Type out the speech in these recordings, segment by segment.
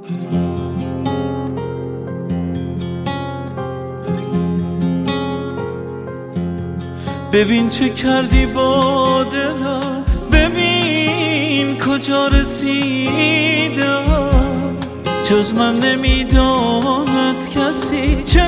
ببین چه کردی با دلم، ببین کجا رسیدم. جز من نمیداند کسی چه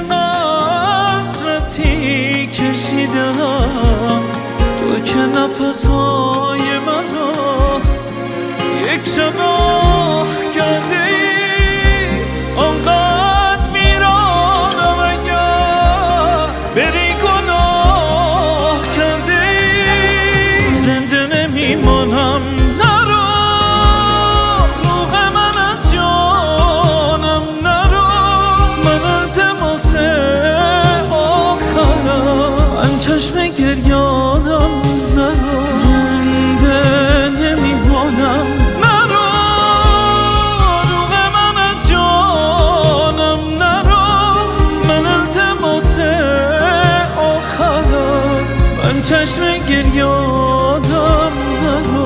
حسرتی کشیدم. تو که نفسهای من را یک شب آه کرده ای، آنقدر میرانم اگر بری گناه کرده ای. زنده نمیمانم، نرو روح من از جانم نرو. من التماس آخرم، من چشم گریانم نرو. زنده نمیمانم، نرو روح من از جانم نرو. من التماس آخرم، من چشم گریانم نرو.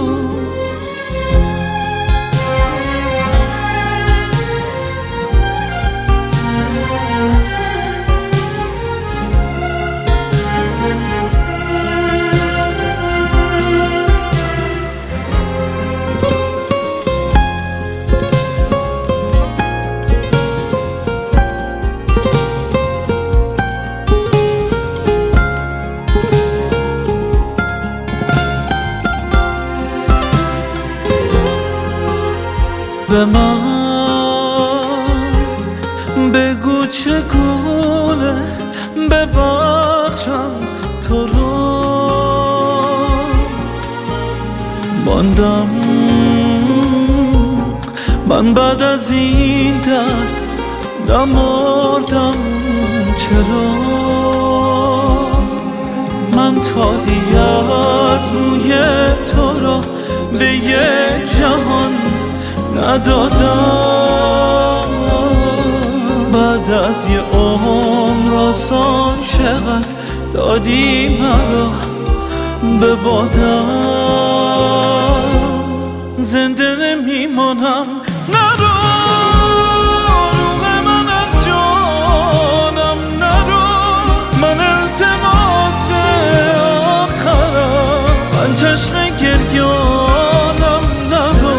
به من بگو چگونه ببخشم تو رو. ماندم من بعد از این درد، نمردم چرا. من تاری از موی تو را به یک جهان ندادم. بعد از یه عمر آسان چقدر دادی مرا به بادم. زنده نمیمانم، نرو روح من از جانم نرو. من التماس آخرم، من چشم گریانم نرو.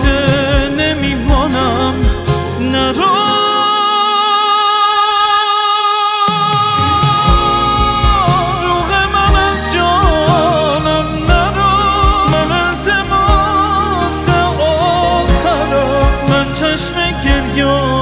نرو روح من از جانم نرو. من التماس آخرم، من چشم گریانم